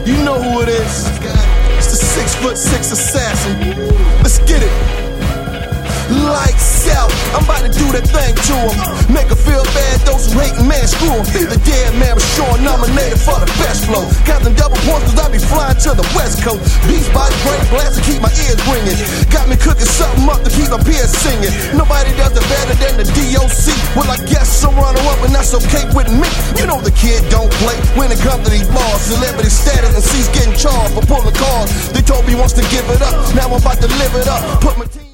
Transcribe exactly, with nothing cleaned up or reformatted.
You know who it is. It's the six foot six assassin. Let's get it. Lights out, I'm about to do that thing to him. Make her feel bad, those who hatin', man, screw him. Be the dead man, but sure nominated for the best flow. Got them double points, cause I be flying to the west coast. Beats by the brain blast to keep my ears ringing. Got me cooking something up to keep my peers singing. Nobody does it better than the D O C. Well, I guess I'm runner up and that's okay with me. You know the kid don't play when it comes to these bars. Celebrity status and C's getting charged for pulling cars. They told me once to give it up, now I'm about to live it up. Put my team